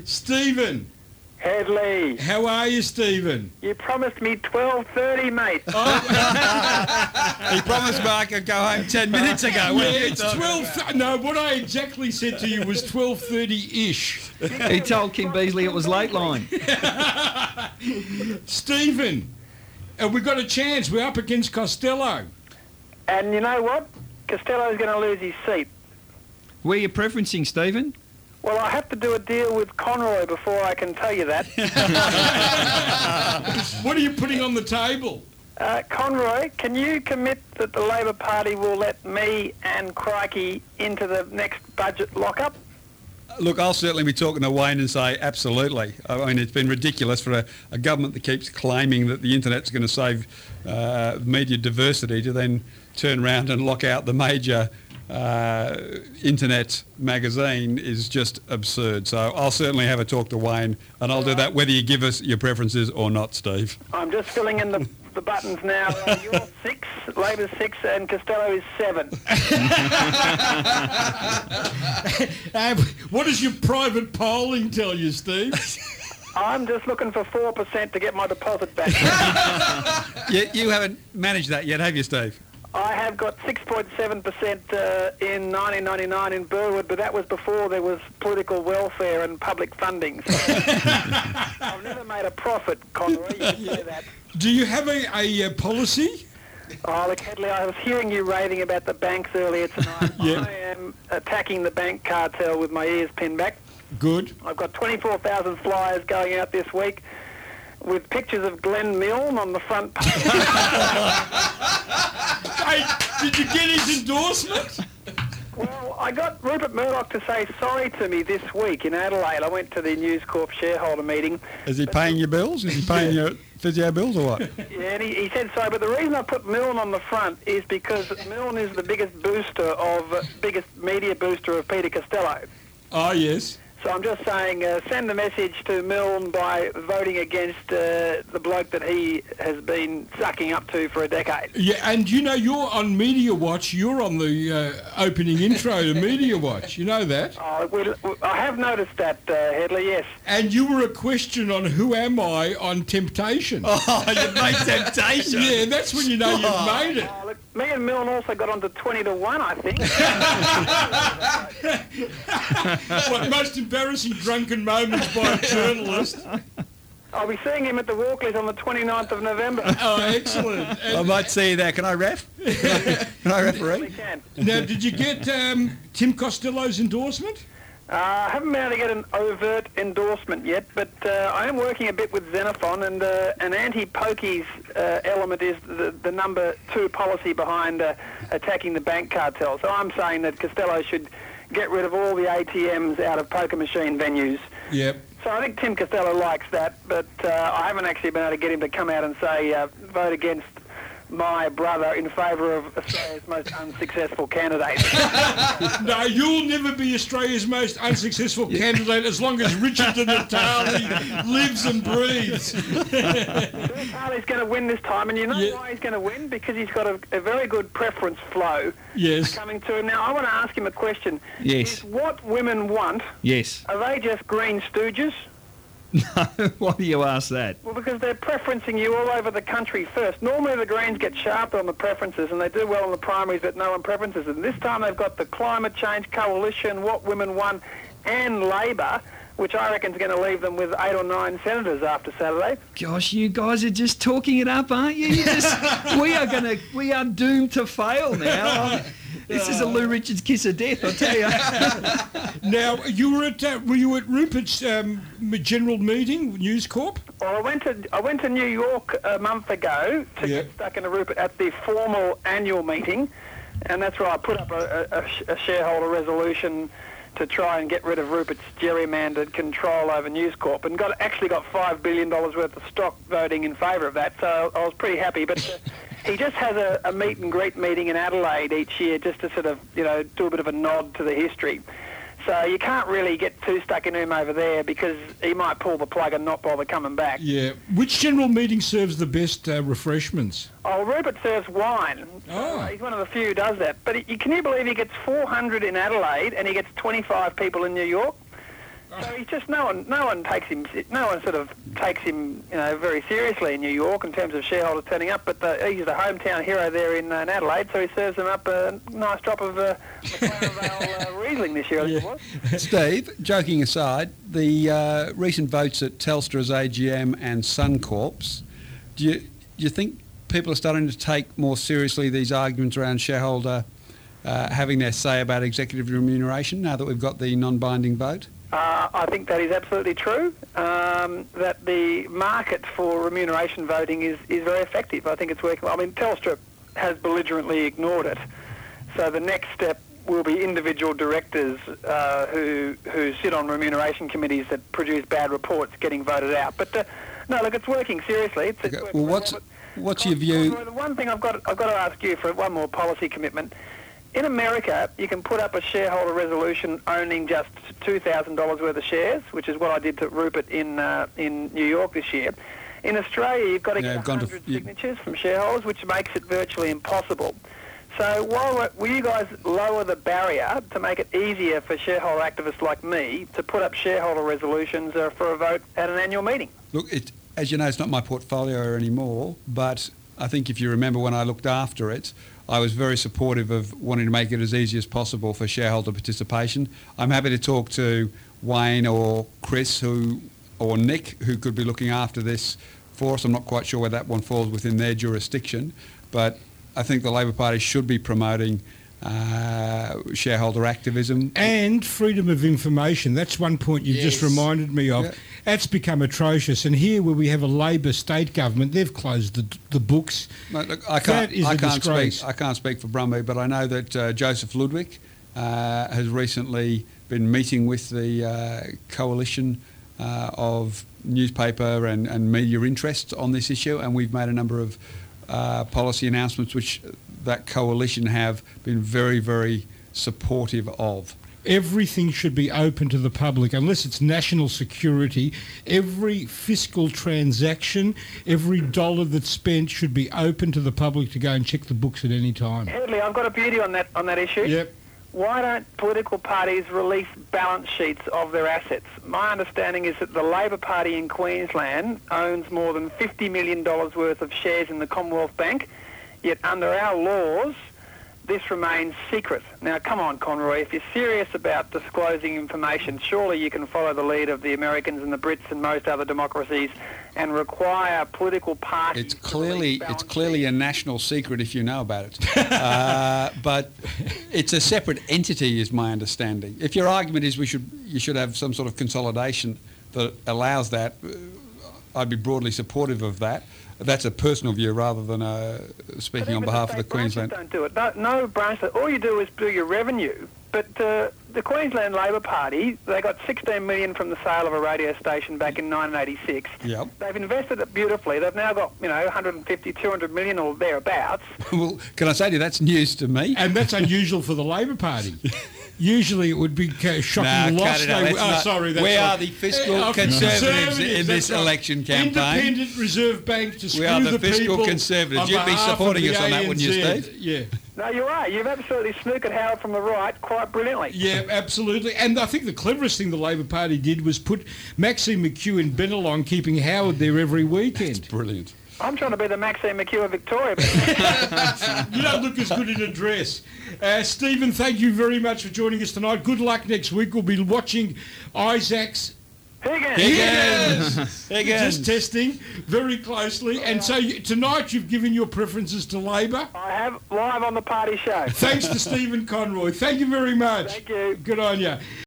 Stephen. Headley. How are you, Stephen? You promised me 12:30, mate. He promised Mark I'd go home 10 minutes ago. Yeah, it's 12... No, what I exactly said to you was 12:30-ish. He told Kim Beazley it was late line. Stephen, we've got a chance. We're up against Costello. And you know what? Costello's going to lose his seat. Where are you preferencing, Stephen? Well, I have to do a deal with Conroy before I can tell you that. What are you putting on the table? Conroy, can you commit that the Labor Party will let me and Crikey into the next budget lockup? Look, I'll certainly be talking to Wayne and say absolutely. I mean, it's been ridiculous for a government that keeps claiming that the internet's going to save media diversity to then turn around and lock out the major internet magazine is just absurd. So I'll certainly have a talk to Wayne, and I'll do that whether you give us your preferences or not, Steve. I'm just filling in the buttons now. You're 6, Labor's 6, and Costello is 7. What does your private polling tell you, Steve? I'm just looking for 4% to get my deposit back. You haven't managed that yet, have you, Steve? I have got 6.7% in 1999 in Burwood, but that was before there was political welfare and public funding. So I've never made a profit, Conroy, you can say that. Do you have a policy? Oh, look, Headley, I was hearing you raving about the banks earlier tonight. Yeah. I am attacking the bank cartel with my ears pinned back. Good. I've got 24,000 flyers going out this week with pictures of Glenn Milne on the front page. Hey, did you get his endorsement? Well, I got Rupert Murdoch to say sorry to me this week in Adelaide. I went to the News Corp shareholder meeting. Is he paying your bills? Is he paying your physio bills or what? Yeah, and he said sorry, but the reason I put Milne on the front is because Milne is the biggest media booster of Peter Costello. Oh, yes. So I'm just saying, send a message to Milne by voting against the bloke that he has been sucking up to for a decade. Yeah, and you know, you're on Media Watch. You're on the opening intro to Media Watch. You know that? I have noticed that, Headley, yes. And you were a question on Who Am I on Temptation. Oh, you made Temptation. Yeah, that's when you know you've made it. Oh, look, me and Milne also got on to 20-1, I think. What, most embarrassing drunken moments by a journalist. I'll be seeing him at the Walkleys on the 29th of November. Oh, excellent. I might see you there. Can I ref? Can I referee? We can. Now, did you get Tim Costello's endorsement? I haven't been able to get an overt endorsement yet, but I am working a bit with Xenophon, and an anti-pokies element is the number 2 policy behind attacking the bank cartel. So I'm saying that Costello should get rid of all the ATMs out of poker machine venues. Yep. So I think Tim Costello likes that, but I haven't actually been able to get him to come out and say vote against my brother in favour of Australia's most unsuccessful candidate. No, you'll never be Australia's most unsuccessful candidate as long as Richard Di Natale lives and breathes. Natale's going to win this time, and you know why he's going to win? Because he's got a very good preference flow coming to him. Now, I want to ask him a question. Yes. Is what women want, Yes. are they just green stooges? No, why do you ask that? Well, because they're preferencing you all over the country first. Normally the Greens get sharp on the preferences and they do well in the primaries, but no one preferences. And this time they've got the Climate Change Coalition, What Women Want, and Labor, which I reckon is going to leave them with 8 or 9 senators after Saturday. Gosh, you guys are just talking it up, aren't you? We are doomed to fail now. This is a Lou Richards kiss of death, I'll tell you. Now, were you at Rupert's general meeting, News Corp? Well, I went to New York a month ago to get stuck into Rupert at the formal annual meeting, and that's where I put up a shareholder resolution to try and get rid of Rupert's gerrymandered control over News Corp, and actually got $5 billion worth of stock voting in favour of that, so I was pretty happy. But he just has a meet and greet meeting in Adelaide each year just to sort of, do a bit of a nod to the history. So you can't really get too stuck in him over there because he might pull the plug and not bother coming back. Yeah. Which general meeting serves the best refreshments? Oh, Rupert serves wine. Oh. He's one of the few who does that. But can you believe he gets 400 in Adelaide and he gets 25 people in New York? So he's just no one takes him very seriously in New York in terms of shareholders turning up. But he's the hometown hero there in Adelaide, so he serves them up a nice drop of McLaren Vale Riesling this year. I think it was. Steve, joking aside, the recent votes at Telstra's AGM and Suncorp's, do you think people are starting to take more seriously these arguments around shareholder having their say about executive remuneration now that we've got the non-binding vote? I think that is absolutely true, that the market for remuneration voting is very effective. I think it's working well. I mean, Telstra has belligerently ignored it. So the next step will be individual directors who sit on remuneration committees that produce bad reports getting voted out. But no, look, it's working seriously. Okay. Well, what's your view? The one thing I've got to ask you for one more policy commitment. In America, you can put up a shareholder resolution owning just $2,000 worth of shares, which is what I did to Rupert in New York this year. In Australia, you've got to get 100 signatures from shareholders, which makes it virtually impossible. So will you guys lower the barrier to make it easier for shareholder activists like me to put up shareholder resolutions for a vote at an annual meeting? Look, as you know, it's not my portfolio anymore, but I think if you remember when I looked after it, I was very supportive of wanting to make it as easy as possible for shareholder participation. I'm happy to talk to Wayne or Chris or Nick, who could be looking after this for us. I'm not quite sure where that one falls within their jurisdiction, but I think the Labor Party should be promoting shareholder activism. And freedom of information. That's one point you just reminded me of. Yeah. That's become atrocious. And here where we have a Labor state government, they've closed the books. No, look, I can't speak for Brumby, but I know that Joseph Ludwig has recently been meeting with the coalition of newspaper and media interests on this issue, and we've made a number of policy announcements which that coalition have been very, very supportive of. Everything should be open to the public unless it's national security. Every fiscal transaction, every dollar that's spent should be open to the public to go and check the books at any time. Headley, I've got a beauty on that issue. Yep. Why don't political parties release balance sheets of their assets? My understanding is that the Labor Party in Queensland owns more than $50 million worth of shares in the Commonwealth Bank, yet under our laws, this remains secret. Now, come on, Conroy, if you're serious about disclosing information, surely you can follow the lead of the Americans and the Brits and most other democracies and require political parties. It's clearly a national secret if you know about it, but it's a separate entity, is my understanding. If your argument is you should have some sort of consolidation that allows that, I'd be broadly supportive of that. That's a personal view rather than speaking on behalf of the Queensland. Don't do it. No branch. All you do is do your revenue. But the Queensland Labor Party, they got $16 million from the sale of a radio station back in 1986. Yep. They've invested it beautifully. They've now got 150, 200 million or thereabouts. Well, can I say to you, that's news to me. And that's unusual for the Labor Party. Usually it would be shocking loss. We are the fiscal conservatives in this election campaign. Independent Reserve Bank to screw we are the people fiscal conservatives. You'd be supporting us on that, wouldn't you, Steve? Yeah. No, you are. You've absolutely snookered Howard from the right quite brilliantly. Yeah, absolutely. And I think the cleverest thing the Labor Party did was put Maxine McHugh in Bennelong, keeping Howard there every weekend. That's brilliant. I'm trying to be the Maxine McHugh of Victoria. But you don't look as good in a dress. Stephen, thank you very much for joining us tonight. Good luck next week. We'll be watching Isaac's Higgins. Just testing very closely. And so tonight you've given your preferences to Labor. I have, live on the party show. Thanks to Stephen Conroy. Thank you very much. Thank you. Good on you.